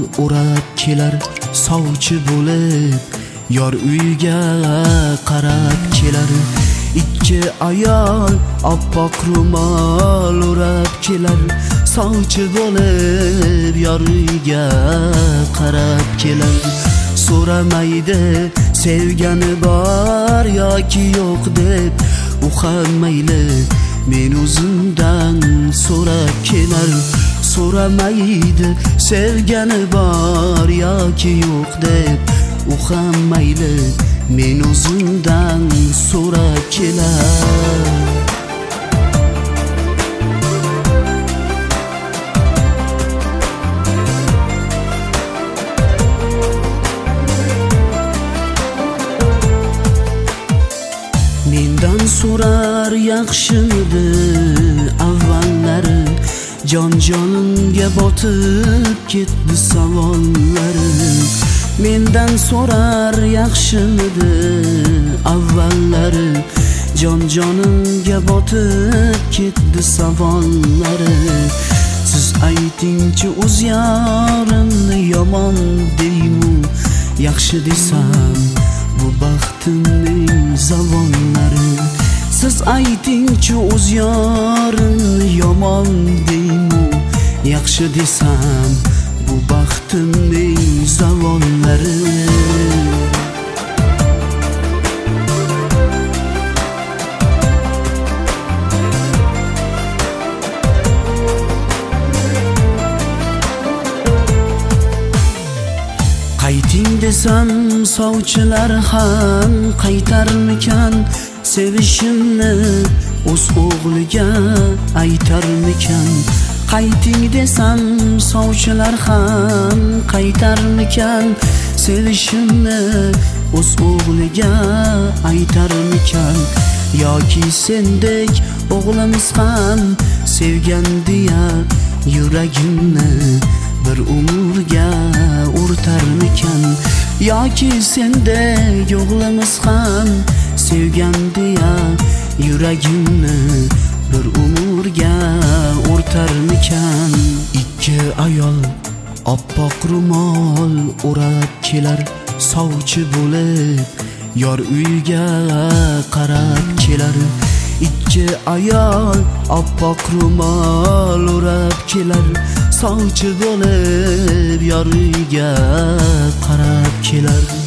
o'rab kelar sovchi bo'lib, yor uyga qarab kelar. Ikki ayol oppoq ro'mol o'rab kelar sovchi bo'lib, yor uyga qarab kelar. So'ramaydi sevgani bor yoki yo'q deb, u ham mayli men o'zimdan so'rab kelar. So'ramaydi sevgani bor yoki yo'q deb, u ham mayli men o'zimdan so'rab kelar. Mendan so'rar yaxshimidi avvallari, jon-jonimga botib ketdi savollari. Mendan so'rar yaxshimidi avvallari, jon-jonimga botib ketdi savollari. Siz aytingchi o'z yorimni yomon deymu, yaxshi desam bu baxtimning zavonlari. Siz aytingchi o'z yorimni yomon deymu, yaxshi desam bu baxtimning zavonlari. Qayting desam sovchilar ham qaytarmikan, sevishimni o'z o'g'liga aytarmikan. Qayting desam sovchilar ham qaytarmikan, sevishimni o'z o'g'liga aytarmikan. Yoki sendek o'g'limiz ham sevgandiya, yuragimni bir umrga o'rtarmikan. Yoki sendek o'g'limiz ham sevgandiya, yuragimni bir umrga o'rtarmikan. Ikki ayol oppoq ro'mol o'rab kelar sovchi bo'lib, yor uyga qarab kelar. Ikki ayol oppoq ro'mol o'rab kelar sovchi bo'lib, yor uyga qarab kelar.